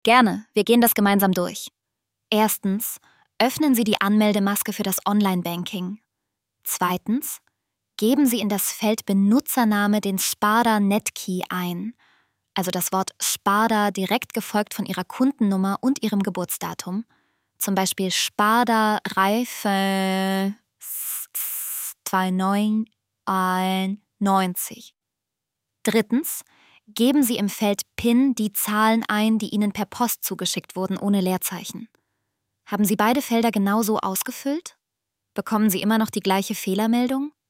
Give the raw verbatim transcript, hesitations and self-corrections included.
Gerne, wir gehen das gemeinsam durch. Erstens, öffnen Sie die Anmeldemaske für das Online-Banking. Zweitens, geben Sie in das Feld Benutzername den Sparda Netkey ein, also das Wort Sparda direkt gefolgt von Ihrer Kundennummer und Ihrem Geburtsdatum, zum Beispiel Sparda Reife neunzehnhunderteinundneunzig. Drittens, geben Sie im Feld PIN die Zahlen ein, die Ihnen per Post zugeschickt wurden, ohne Leerzeichen. Haben Sie beide Felder genauso ausgefüllt? Bekommen Sie immer noch die gleiche Fehlermeldung?